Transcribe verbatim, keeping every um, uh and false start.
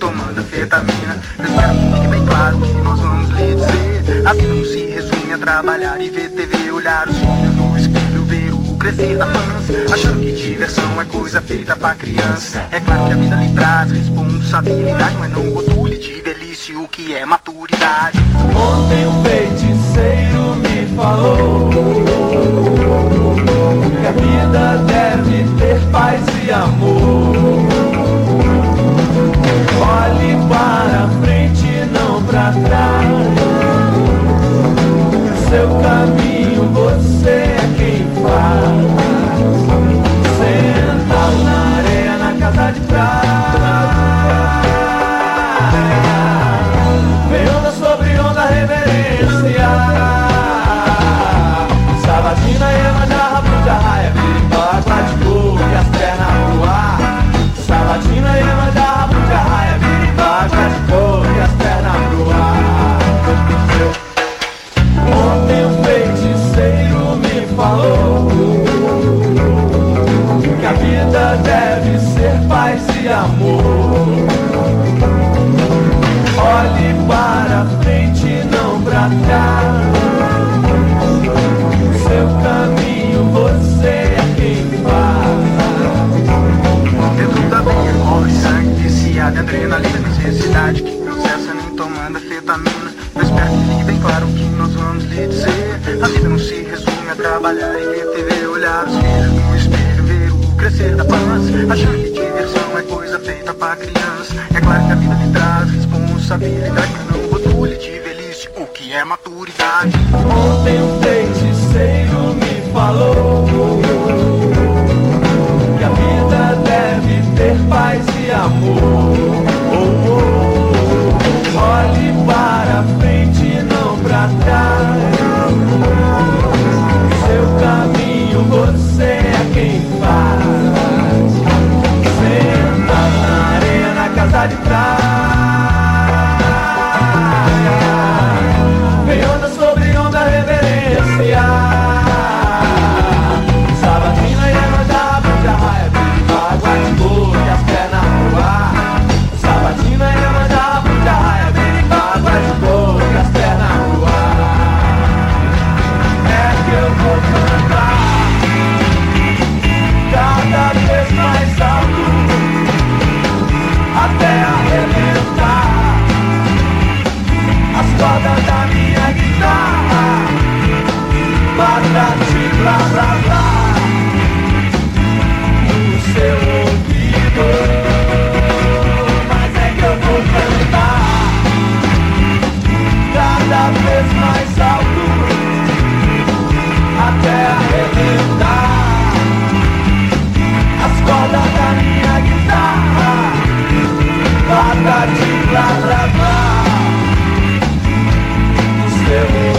tomando anfetamina. Eu espero que fique bem claro o que nós vamos lhe dizer. A vida não se resume a trabalhar e ver T V, olhar os filhos no espelho, ver o crescer da pança, achando que diversão é coisa feita pra criança. É claro que a vida lhe traz responsabilidade, mas não rotule de velhice o que é maturidade. Ontem um feiticeiro me falou que a vida deve ter paz e amor. Olhe para frente, não pra trás. Seu caminho você é quem faz. Sentado na areia na casa de praia, vem onda sobre onda, reverência. Sabatina, Iemanjá, Rabu, Arraia, Birimbau, Guaticô e as pernas pro ar. Sabatina, Iemanjá, Rabu, Arraia, Birimbau, Guaticô e as pernas pro ar. Ontem um feiticeiro me falou que a vida deve ser paz e amor. Olhe para frente, não pra trás. Seu caminho você é quem faz. Dentro da veia corre sangue viciado, adrenalina, necessidade que processa nem tomando anfetamina. Eu espero que fique bem claro o que nós vamos lhe dizer. A vida não se resume a trabalhar e ver T V, olhar os filhos no espelho, ver o crescer da pança, achando que diversão é coisa feita pra criança. É claro que a vida lhe traz responsabilidade, mas não rotule de velhice o que é maturidade. Ontem um feiticeiro me falou que a vida deve ter paz e amor. Oh, oh. Olhe para frente, não pra trás. Seu caminho você é quem faz. Senta na areia na casa de praia, vem onda sobre onda, reverência. Sabatina, Iemanjá, Rabu, Arraia, Birimbau, Guaticô e as pernas pro ar. Sabatina, Iemanjá, Rabu, Arraia, Birimbau, Guaticô e as pernas pro ar. É que eu vou cantar cada vez mais alto até arrebentar as cordas da minha guitarra. Patati, blá, blá, blá, no seu ouvido. Mas é que eu vou cantar cada vez mais alto até arrebentar as cordas da minha guitarra. Patati, blá, blá, blá, no seu ouvido.